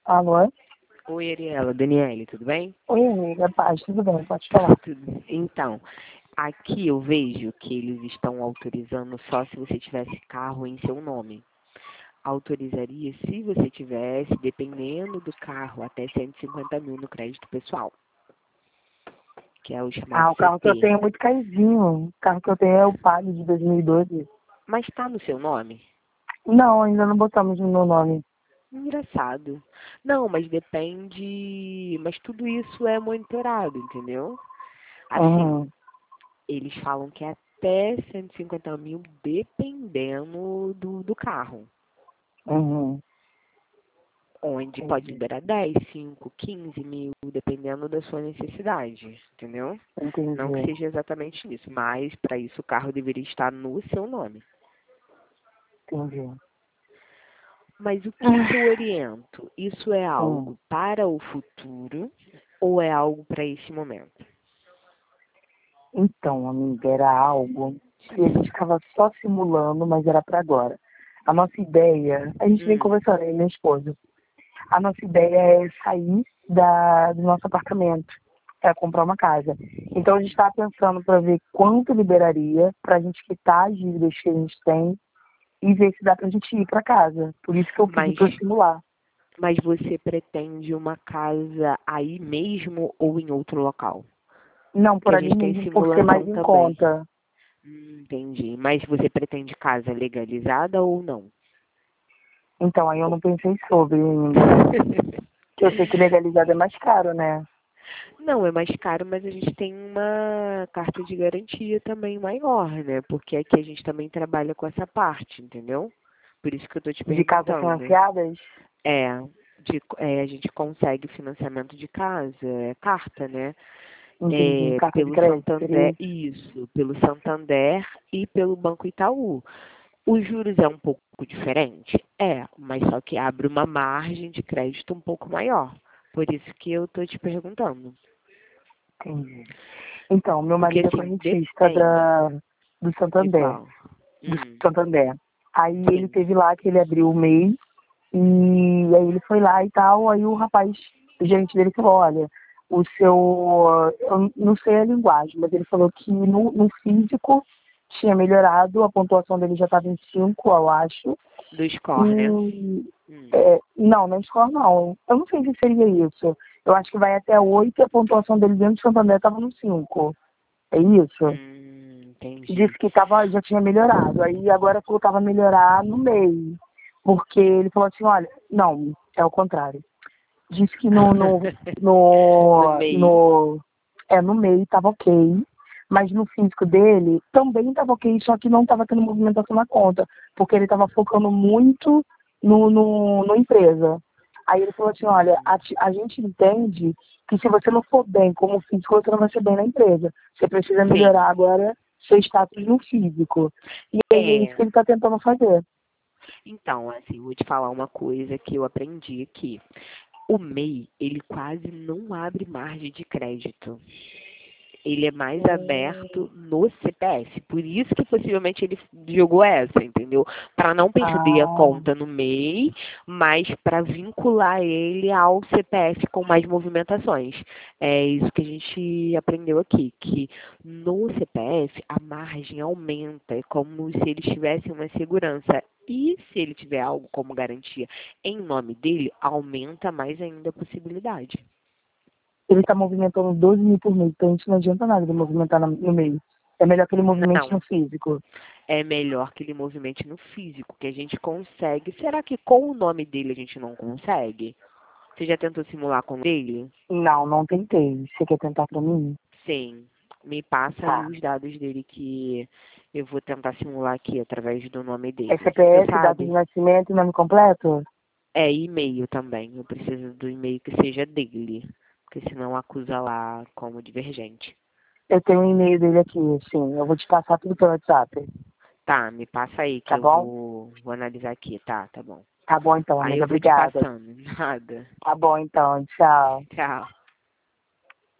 Alô? Oi, Ariela, Daniele, tudo bem? Oi, amiga, paz, tudo bem, pode falar. Tudo. Então, aqui eu vejo que eles estão autorizando só se você tivesse carro em seu nome. Autorizaria se você tivesse, dependendo do carro, até 150 mil no crédito pessoal, que é o chamado Ah, o carro que eu CP. tenho é muito carinho. O carro que eu tenho é o Palio de 2012. Mas está no seu nome? Não, ainda não botamos no meu nome. Engraçado. Não, mas depende. Mas tudo isso é monitorado, entendeu? Assim, Uhum, eles falam que é até 150 mil, dependendo do carro. uhum, Onde pode entendi, liberar 10, 5, 15 mil, dependendo da sua necessidade, entendeu? Não que entendi. seja exatamente isso, mas para isso o carro deveria estar no seu nome. Entendi. Mas o que que eu oriento? Isso é Hum. algo para o futuro ou é algo para esse momento? Então, amiga, era algo que a gente ficava só simulando, mas era para agora. A nossa ideia, a gente vem Hum, conversando aí, minha esposa. A nossa ideia é sair do nosso apartamento, é comprar uma casa. Então a gente está pensando para ver quanto liberaria para a gente quitar as dívidas que a gente tem e ver se dá para a gente ir para casa. Por isso que eu pedi mas, para simular. mas você pretende uma casa aí mesmo ou em outro local? Não, Que por a ali gente tem mesmo, por ser mais simulação em também. conta. Entendi. Mas você pretende casa legalizada ou não? Então aí eu não pensei sobre ainda. Que eu sei que legalizado é mais caro, né? Não, é mais caro, mas a gente tem uma carta de garantia também maior, né? Porque aqui a gente também trabalha com essa parte, entendeu? Por isso que eu tô te De casas perguntando. financiadas? É, a gente consegue financiamento de casa, é carta, né? Entendi. É, Carta de pelo crédito, Santander, seria? isso, pelo Santander e pelo Banco Itaú. Os juros é um pouco diferente? É, mas só que abre uma margem de crédito um pouco maior. Por isso que eu tô te perguntando. Entendi. Então, meu Porque marido é assim, correntista depende do de Santander. qual. Do Hum, Santander. Aí ele sim. teve lá que ele abriu o MEI e aí ele foi lá e tal, aí o rapaz, o gerente dele falou, olha, o seu, eu não sei a linguagem, mas ele falou que no físico tinha melhorado, a pontuação dele já estava em 5 eu acho, Do score, né? e Hum, não, não escola não. Eu não sei se seria isso. Eu acho que vai até 8 e a pontuação dele dentro do Santander estava no 5. É isso? Disse entendi. que já tinha melhorado. Aí agora falou que estava melhorar no meio. Porque ele falou assim, olha, não, é o contrário. Disse que No MEI. no meio estava ok, mas no físico dele também estava ok, só que não estava tendo movimentação na conta, porque ele estava focando muito no empresa. Aí ele falou assim, olha, a gente entende que se você não for bem como físico, você não vai ser bem na empresa. Você precisa melhorar Sim. agora seu status no físico. E aí é isso É. que ele está tentando fazer. Então, assim, vou te falar uma coisa que eu aprendi aqui. O MEI, ele quase não abre margem de crédito. Ele é mais aberto no CPF. Por isso que possivelmente ele jogou essa, entendeu? Para não perder a Ah, conta no MEI, mas para vincular ele ao CPF com mais movimentações. É isso que a gente aprendeu aqui, que no CPF a margem aumenta, é como se eles tivessem uma segurança. E se ele tiver algo como garantia em nome dele, aumenta mais ainda a possibilidade. ele está movimentando 12 mil por mês, então isso não adianta nada ele movimentar no meio. É melhor que ele movimente no Não, físico. é melhor que ele movimente no físico, que a gente consegue. Será que com o nome dele a gente não consegue? Você já tentou simular com ele? Não, não tentei. Você quer tentar pra mim? Sim. Me passa aí Tá. os dados dele que eu vou tentar simular aqui através do nome É dele. Você CPF, data de sabe? nascimento e nome completo? É e-mail também. Eu preciso do e-mail que seja dele, porque senão acusa lá como divergente. Eu tenho um e-mail dele aqui, sim. Eu vou te passar tudo pelo WhatsApp. Tá, me passa aí que Tá eu bom? vou analisar aqui. Tá, tá bom. Tá bom então, Aí amiga. eu vou te Obrigada. passando. Nada. Tá bom então. Tchau. Tchau.